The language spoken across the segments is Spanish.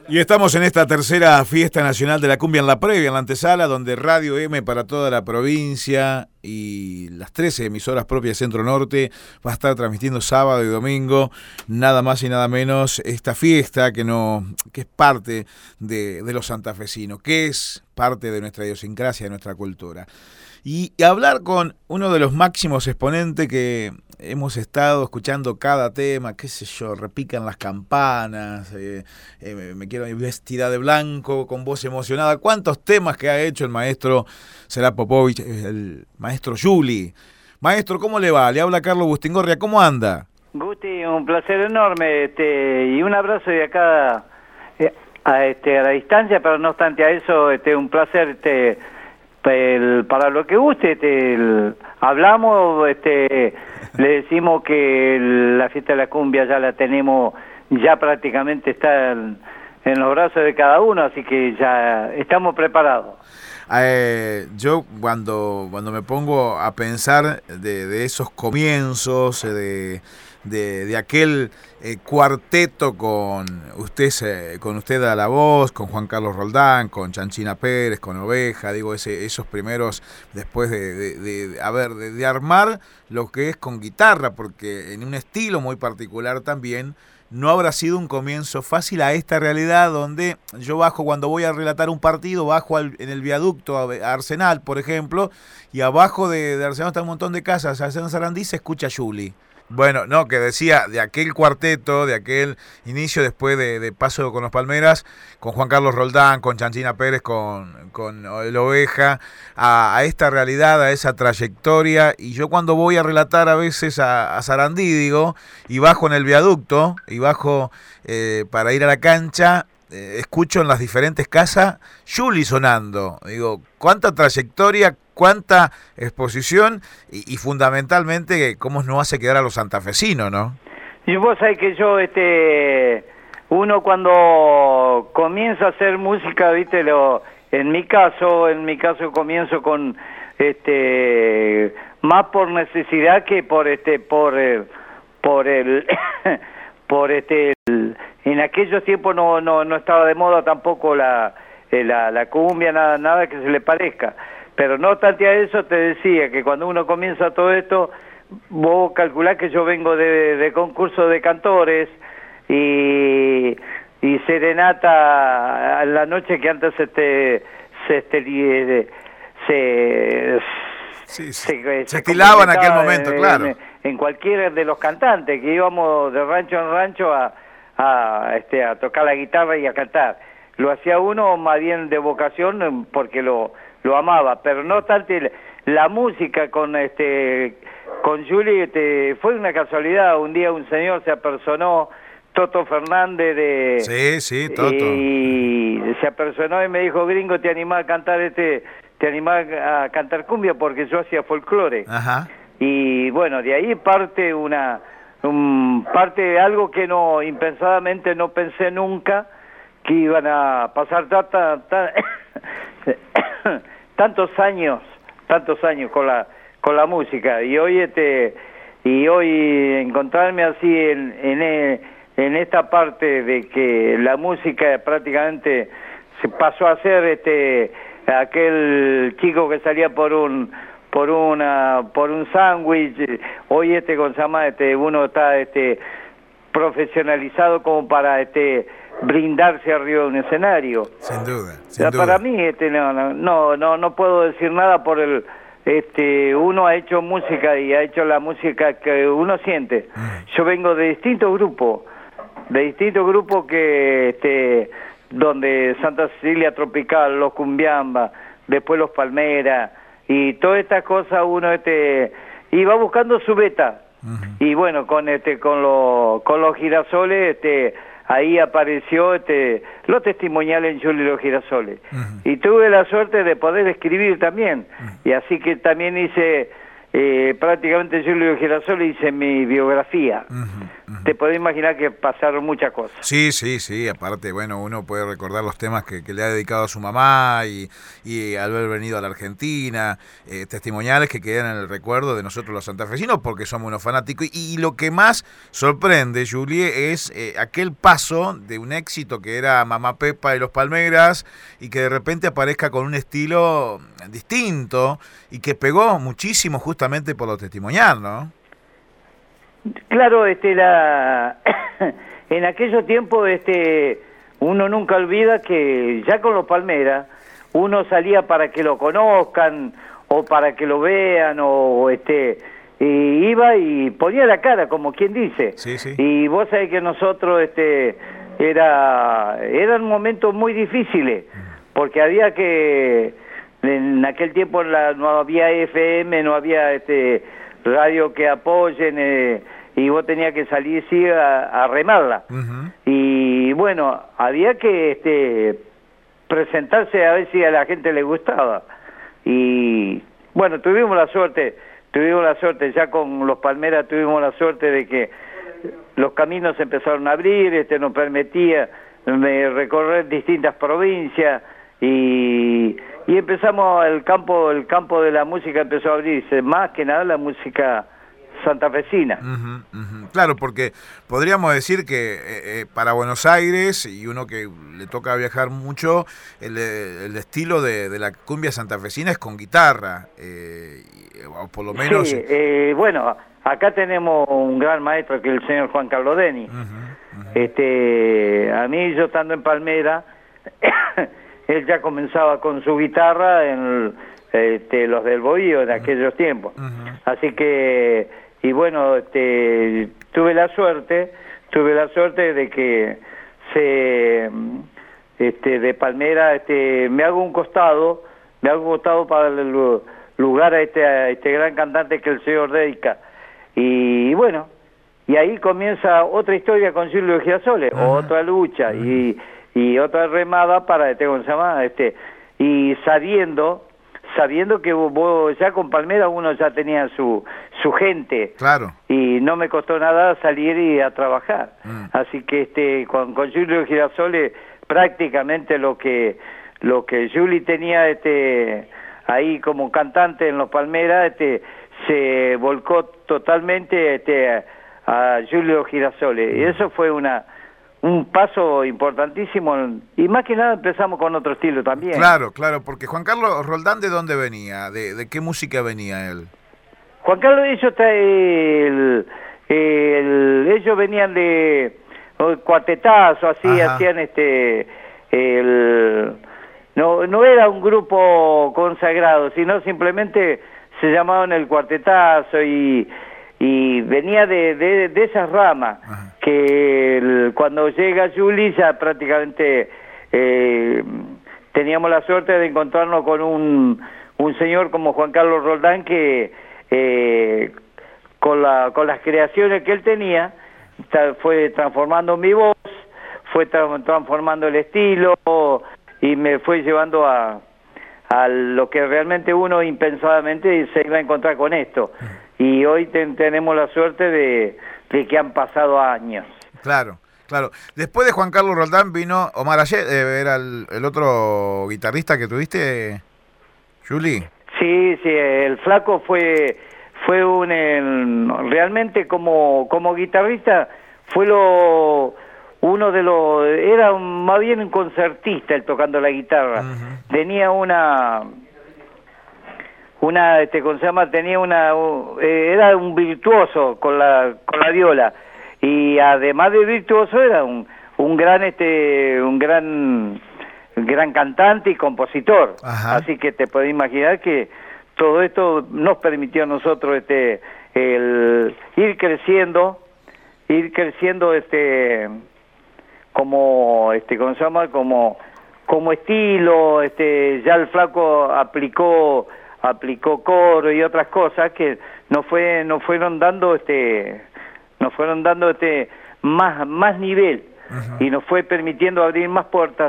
Y estamos en esta tercera fiesta nacional de la cumbia en la previa, en la antesala, donde Radio M para toda la provincia y las 13 emisoras propias de Centro Norte va a estar transmitiendo sábado y domingo, nada más y nada menos, esta fiesta que es parte de los santafesinos, que es parte de nuestra idiosincrasia, de nuestra cultura. Y hablar con uno de los máximos exponentes que hemos estado escuchando cada tema, qué sé yo, repican las campanas, me quiero vestida de blanco, con voz emocionada. ¿Cuántos temas que ha hecho el maestro Será Popovich, el maestro Juli? Maestro, ¿cómo le va? Le habla Carlos Bustingorria, ¿cómo anda? Gusti, un placer enorme, y un abrazo de acá a la distancia, pero no obstante a eso, un placer, para lo que guste, hablamos, le decimos que la fiesta de la cumbia ya la tenemos, ya prácticamente está en los brazos de cada uno, así que ya estamos preparados. Yo cuando me pongo a pensar de esos comienzos, de aquel cuarteto con usted a la voz, con Juan Carlos Roldán, con Chanchina Pérez, con Oveja, digo, esos primeros, después de armar lo que es con guitarra, porque en un estilo muy particular también, no habrá sido un comienzo fácil a esta realidad donde yo bajo, cuando voy a relatar un partido, bajo en el viaducto a Arsenal, por ejemplo, y abajo de Arsenal está un montón de casas, allá en Sarandí se escucha Juli. Bueno, no, que decía, de aquel cuarteto, de aquel inicio después de Paso con los Palmeras, con Juan Carlos Roldán, con Chanchina Pérez, con el Oveja, a esta realidad, a esa trayectoria. Y yo cuando voy a relatar a veces a Sarandí, digo, y bajo en el viaducto, y bajo para ir a la cancha, escucho en las diferentes casas Juli sonando. Digo, cuánta trayectoria, cuánta exposición y fundamentalmente cómo nos hace quedar a los santafesinos, ¿no? Y vos sabés que yo, uno cuando comienza a hacer música, viste, en mi caso comienzo con, más por necesidad que en aquellos tiempos no estaba de moda tampoco la cumbia, nada que se le parezca. Pero no obstante a eso, te decía que cuando uno comienza todo esto, vos calculás que yo vengo de concurso de cantores y serenata a la noche que antes se estilaba en aquel momento, claro. En cualquiera de los cantantes, que íbamos de rancho en rancho a tocar la guitarra y a cantar. Lo hacía uno más bien de vocación porque lo amaba, pero no obstante la música con Juli fue una casualidad. Un día un señor se apersonó, Toto Fernández Sí, Toto. Y se apersonó y me dijo: gringo, ¿te animás a cantar a cantar cumbia? Porque yo hacía folclore. Ajá. Y bueno, de ahí parte parte de algo que impensadamente no pensé nunca que iban a pasar tantos años con la música, y hoy encontrarme así en esta parte de que la música prácticamente se pasó a ser aquel chico que salía por un sándwich. Hoy con se llama uno está profesionalizado como para brindarse arriba de un escenario. Sin duda. Para mí no puedo decir nada por uno ha hecho música y ha hecho la música que uno siente. Yo vengo de distintos grupos que donde Santa Cecilia Tropical, los Cumbiamba, después los Palmeras y todas estas cosas, uno iba buscando su beta. Y bueno, con los Girasoles, ahí apareció los testimoniales en Juli y los Girasoles. Y tuve la suerte de poder escribir también. Y así que también hice prácticamente Juli y los Girasoles, hice mi biografía. te podés imaginar que pasaron muchas cosas. Sí, sí, sí, aparte, bueno, uno puede recordar los temas que le ha dedicado a su mamá y al haber venido a la Argentina, testimoniales que quedan en el recuerdo de nosotros los santafesinos porque somos unos fanáticos. Y lo que más sorprende, Julie, es aquel paso de un éxito que era Mamá Pepa y los Palmeras y que de repente aparezca con un estilo distinto y que pegó muchísimo justamente por lo testimonial, ¿no? Claro, en aquellos tiempos, uno nunca olvida que ya con los Palmeras uno salía para que lo conozcan o para que lo vean y iba y ponía la cara, como quien dice. Sí, sí. Y vos sabés que nosotros, eran momentos muy difíciles, porque había que, en aquel tiempo no había FM, no había radio que apoyen, y vos tenías que salir sí a remarla. Uh-huh. Y bueno, había que presentarse a ver si a la gente le gustaba. Y bueno, tuvimos la suerte, ya con los Palmeras tuvimos la suerte de que los caminos se empezaron a abrir, nos permitía recorrer distintas provincias y empezamos el campo de la música empezó a abrirse, más que nada la música santafesina. Uh-huh, uh-huh. Claro, porque podríamos decir que para Buenos Aires, y uno que le toca viajar mucho, el estilo de la cumbia santafesina es con guitarra, o por lo menos... Sí, bueno, acá tenemos un gran maestro que es el señor Juan Carlos Deni. Uh-huh, uh-huh. A mí, yo estando en Palmera, él ya comenzaba con su guitarra en los del Bohío de aquellos tiempos. Uh-huh. Así que, y bueno, tuve la suerte de que de Palmera, me hago un costado para el lugar a este gran cantante que es el señor Deica. Y bueno, y ahí comienza otra historia con Julio Girasole, uh-huh. Otra lucha, uh-huh. y otra remada para ¿cómo se llama? Y sabiendo que vos ya con Palmera uno ya tenía su gente. Claro. Y no me costó nada salir y a trabajar. Así que con Julio Girasole prácticamente lo que Juli tenía ahí como cantante en los Palmeras, se volcó totalmente a Julio Girasole. Y eso fue un paso importantísimo, y más que nada empezamos con otro estilo también. Claro, claro, porque Juan Carlos Roldán, ¿de dónde venía? ¿De qué música venía él? Juan Carlos, ellos venían de cuartetazo, así. Ajá. Hacían no era un grupo consagrado, sino simplemente se llamaban el cuartetazo y venía de esas ramas. Ajá. Que cuando llega Juli ya prácticamente teníamos la suerte de encontrarnos con un señor como Juan Carlos Roldán que con las creaciones que él tenía fue transformando mi voz, fue transformando el estilo y me fue llevando a lo que realmente uno impensadamente se iba a encontrar con esto. Y hoy tenemos la suerte de que han pasado años. Claro, claro. Después de Juan Carlos Roldán vino Omar Ayet, era el otro guitarrista que tuviste, Juli. Sí, el flaco fue realmente como guitarrista fue uno de los, era más bien un concertista él tocando la guitarra. Uh-huh. Tenía ¿cómo se llama? Era un virtuoso con la viola, y además de virtuoso era un gran cantante y compositor. Ajá. Así que te podés imaginar que todo esto nos permitió a nosotros el ir creciendo como ¿cómo se llama? Como estilo, ya el flaco aplicó coro y otras cosas que nos fueron dando más nivel. Uh-huh. Y nos fue permitiendo abrir más puertas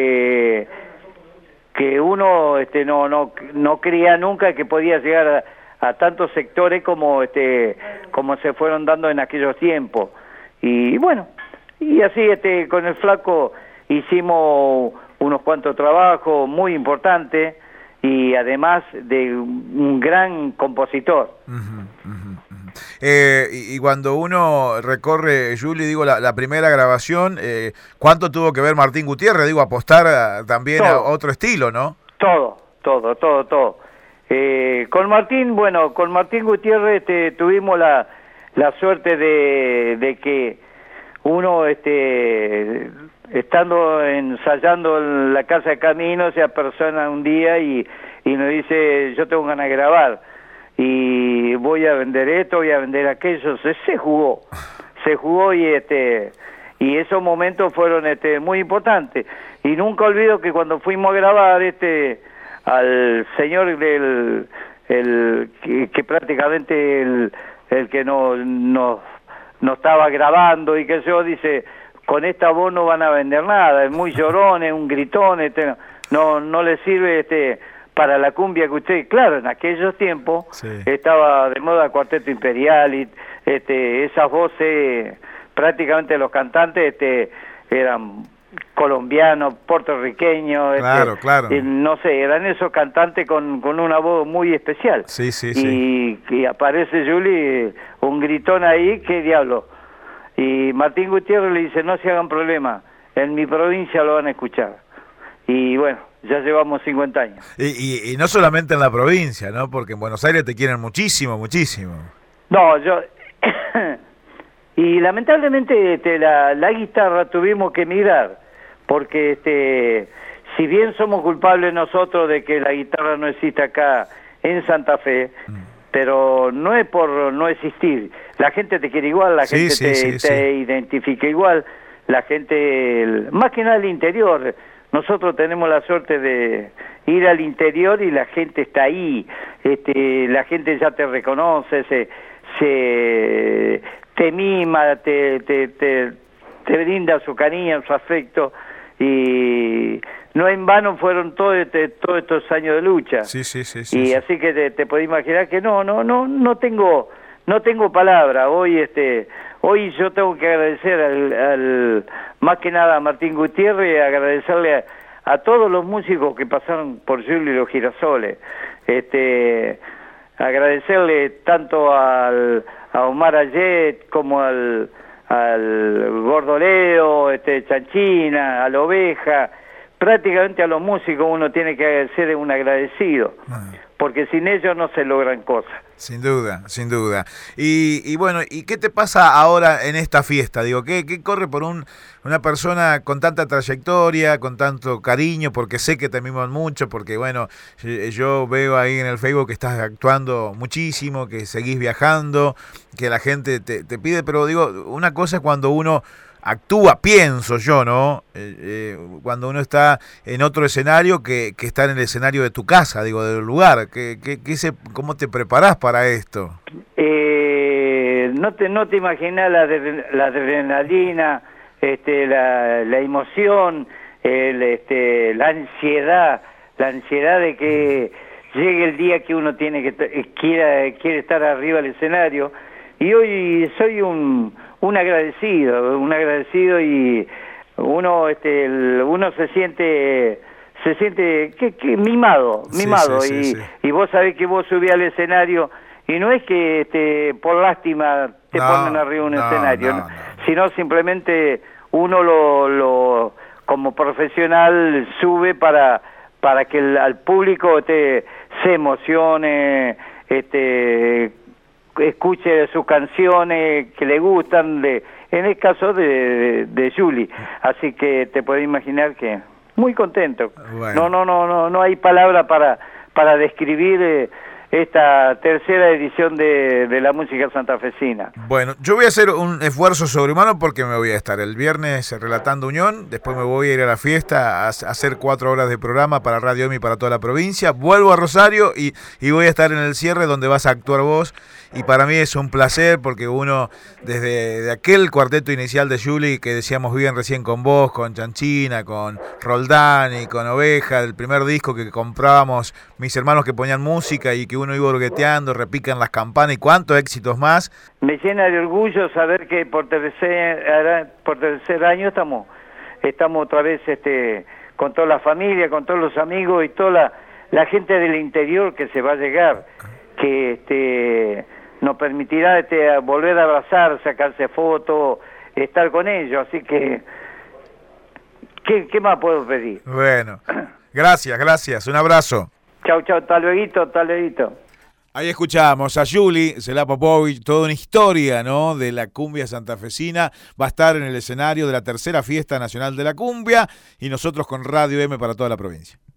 que uno no creía nunca que podía llegar a tantos sectores como como se fueron dando en aquellos tiempos. Y bueno, y así con el Flaco hicimos unos cuantos trabajos muy importantes, y además de un gran compositor. Y cuando uno recorre, Juli, digo, la primera grabación, ¿cuánto tuvo que ver Martín Gutiérrez? Digo, apostar también a otro estilo, ¿no? Todo. Con Martín Gutiérrez tuvimos la suerte de que uno, estando ensayando en la Casa de Camino, se apersona un día y nos dice: yo tengo ganas de grabar, y voy a vender esto, voy a vender aquello. Se jugó y esos momentos fueron muy importantes. Y nunca olvido que cuando fuimos a grabar al señor que prácticamente el que no estaba grabando y que yo, dice: con esta voz no van a vender nada, es muy llorón, es un gritón, no le sirve para la cumbia que usted... Claro, en aquellos tiempos estaba de moda Cuarteto Imperial, y esas voces, prácticamente los cantantes eran colombianos, puertorriqueños, claro. No sé, eran esos cantantes con una voz muy especial. Y aparece Juli, un gritón ahí, ¿qué diablo? Y Martín Gutiérrez le dice: no se hagan problema, en mi provincia lo van a escuchar. Y bueno, ya llevamos 50 años. Y no solamente en la provincia, ¿no? Porque en Buenos Aires te quieren muchísimo. No, y lamentablemente la guitarra tuvimos que emigrar, porque si bien somos culpables nosotros de que la guitarra no existe acá en Santa Fe, pero no es por no existir. La gente te quiere igual, la gente te identifica igual, la gente, más que nada el interior. Nosotros tenemos la suerte de ir al interior y la gente está ahí, la gente ya te reconoce, te mima, te brinda su cariño, su afecto, y no en vano fueron todos estos años de lucha. Y así que te podés imaginar que no tengo palabra. Hoy yo tengo que agradecer más que nada a Martín Gutiérrez, agradecerle a todos los músicos que pasaron por Juli y los Girasoles, agradecerle tanto a Omar Ayet como al Gordo Leo, Chanchina, a la Oveja. Prácticamente a los músicos uno tiene que ser un agradecido, porque sin ellos no se logran cosas. Sin duda. Y bueno, ¿y qué te pasa ahora en esta fiesta? Digo, ¿qué corre por una persona con tanta trayectoria, con tanto cariño? Porque sé que te miman mucho, porque bueno, yo veo ahí en el Facebook que estás actuando muchísimo, que seguís viajando, que la gente te pide, pero digo, una cosa es cuando uno actúa, pienso yo, ¿no? Cuando uno está en otro escenario que está en el escenario de tu casa, digo, del lugar. ¿Cómo te preparás para esto? No te imaginas la adrenalina, la emoción, la ansiedad de que llegue el día que uno quiere estar arriba del escenario. Y hoy soy un agradecido, y uno se siente mimado. Y vos sabés que vos subís al escenario y no es que por lástima te ponen arriba un escenario, sino simplemente uno lo como profesional sube para que al público se emocione, escuche sus canciones que le gustan, en el caso de Juli. Así que te puedes imaginar que muy contento. Bueno. No hay palabra para describir esta tercera edición de la música santafesina. Bueno, yo voy a hacer un esfuerzo sobrehumano porque me voy a estar el viernes relatando Unión, después me voy a ir a la fiesta a hacer 4 horas de programa para Radio EMI para toda la provincia, vuelvo a Rosario y voy a estar en el cierre donde vas a actuar vos, y para mí es un placer porque uno, desde aquel cuarteto inicial de Juli que decíamos bien recién con vos, con Chanchina, con Roldán y con Oveja, el primer disco que comprábamos mis hermanos que ponían música y que uno iba hurgueteando, repican las campanas y cuántos éxitos más. Me llena de orgullo saber que por tercer año estamos otra vez con toda la familia, con todos los amigos y toda la gente del interior que se va a llegar, que nos permitirá volver a abrazar, sacarse fotos, estar con ellos, así que ¿qué más puedo pedir? Bueno, gracias, un abrazo. Chau, hasta luego. Ahí escuchamos a Juli Celá Popovich, toda una historia, ¿no?, de la cumbia santafesina. Va a estar en el escenario de la tercera fiesta nacional de la cumbia y nosotros con Radio M para toda la provincia.